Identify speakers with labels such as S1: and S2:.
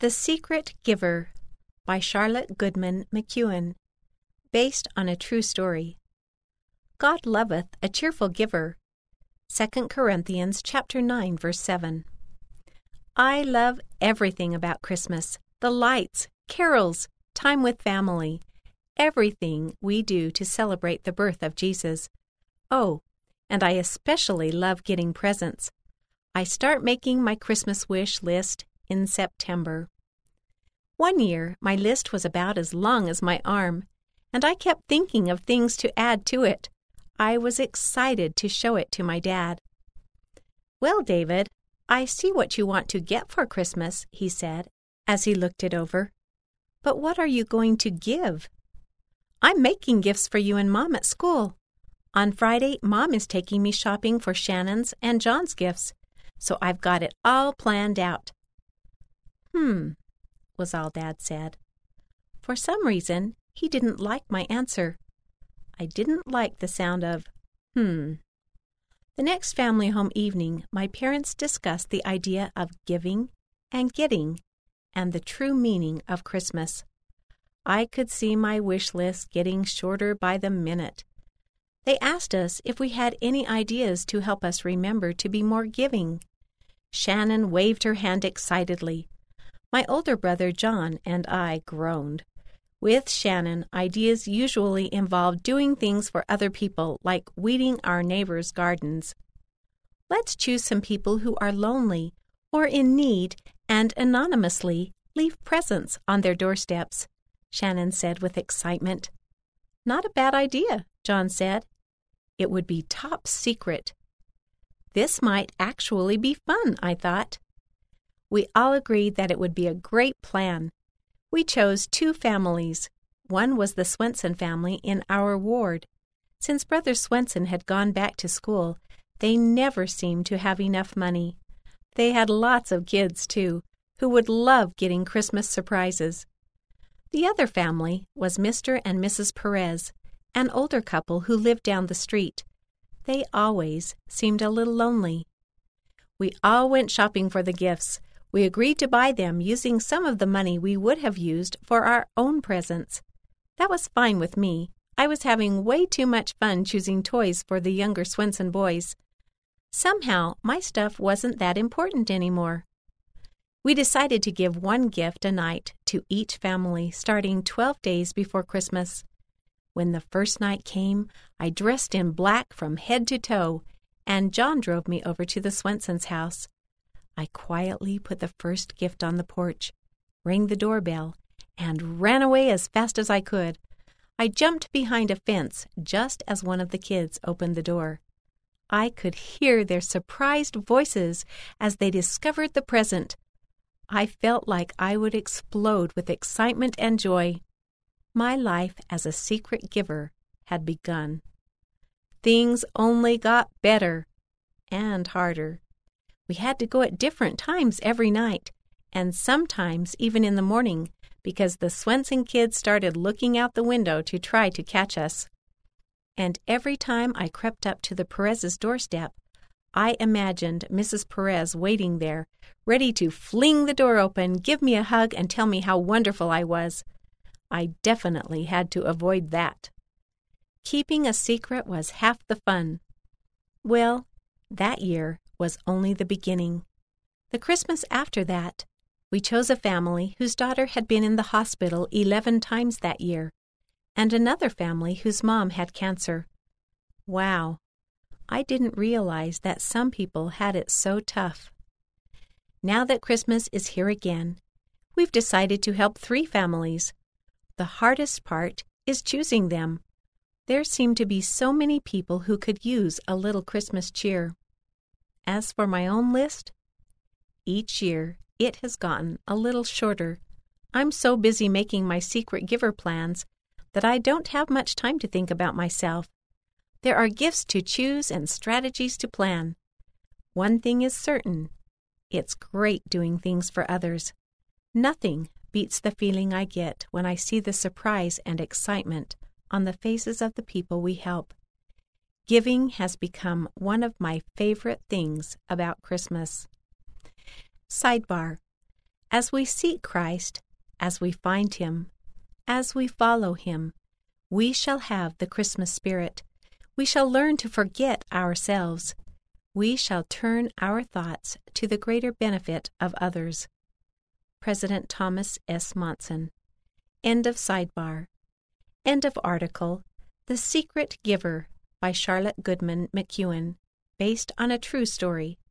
S1: The Secret Giver by Charlotte Goodman McEwen, based on a true story. God loveth a cheerful giver. 2 Corinthians chapter 9, verse 7. I love everything about Christmas, the lights, carols, time with family, everything we do to celebrate the birth of Jesus. Oh, and I especially love getting presents. I start making my Christmas wish list in September. One year, my list was about as long as my arm, and I kept thinking of things to add to it. I was excited to show it to my dad. "Well, David, I see what you want to get for Christmas," he said, as he looked it over. "But what are you going to give?" "I'm making gifts for you and Mom at school. On Friday, Mom is taking me shopping for Shannon's and John's gifts, so I've got it all planned out." Was all Dad said. For some reason, he didn't like my answer. I didn't like the sound of The next family home evening, my parents discussed the idea of giving and getting and the true meaning of Christmas. I could see my wish list getting shorter by the minute. They asked us if we had any ideas to help us remember to be more giving. Shannon waved her hand excitedly. My older brother John and I groaned. With Shannon, ideas usually involved doing things for other people, like weeding our neighbors' gardens. "Let's choose some people who are lonely or in need and anonymously leave presents on their doorsteps," Shannon said with excitement. "Not a bad idea," John said. "It would be top secret." This might actually be fun, I thought. We all agreed that it would be a great plan. We chose 2 families. One was the Swenson family in our ward. Since Brother Swenson had gone back to school, they never seemed to have enough money. They had lots of kids, too, who would love getting Christmas surprises. The other family was Mr. and Mrs. Perez, an older couple who lived down the street. They always seemed a little lonely. We all went shopping for the gifts. We agreed to buy them using some of the money we would have used for our own presents. That was fine with me. I was having way too much fun choosing toys for the younger Swenson boys. Somehow, my stuff wasn't that important anymore. We decided to give one gift a night to each family, starting 12 days before Christmas. When the first night came, I dressed in black from head to toe, and John drove me over to the Swensons' house. I quietly put the first gift on the porch, rang the doorbell, and ran away as fast as I could. I jumped behind a fence just as one of the kids opened the door. I could hear their surprised voices as they discovered the present. I felt like I would explode with excitement and joy. My life as a secret giver had begun. Things only got better and harder. We had to go at different times every night, and sometimes even in the morning, because the Swenson kids started looking out the window to try to catch us. And every time I crept up to the Perez's doorstep, I imagined Mrs. Perez waiting there, ready to fling the door open, give me a hug, and tell me how wonderful I was. I definitely had to avoid that. Keeping a secret was half the fun. Well, that year was only the beginning. The Christmas after that, we chose a family whose daughter had been in the hospital 11 times that year, and another family whose mom had cancer. Wow, I didn't realize that some people had it so tough. Now that Christmas is here again, we've decided to help 3 families. The hardest part is choosing them. There seem to be so many people who could use a little Christmas cheer. As for my own list, each year it has gotten a little shorter. I'm so busy making my secret giver plans that I don't have much time to think about myself. There are gifts to choose and strategies to plan. One thing is certain. It's great doing things for others. Nothing beats the feeling I get when I see the surprise and excitement on the faces of the people we help. Giving has become one of my favorite things about Christmas. Sidebar: As we seek Christ, as we find Him, as we follow Him, we shall have the Christmas spirit. We shall learn to forget ourselves. We shall turn our thoughts to the greater benefit of others. President Thomas S. Monson. End of sidebar. End of article, The Secret Giver by Charlotte Goodman McEwen, based on a true story.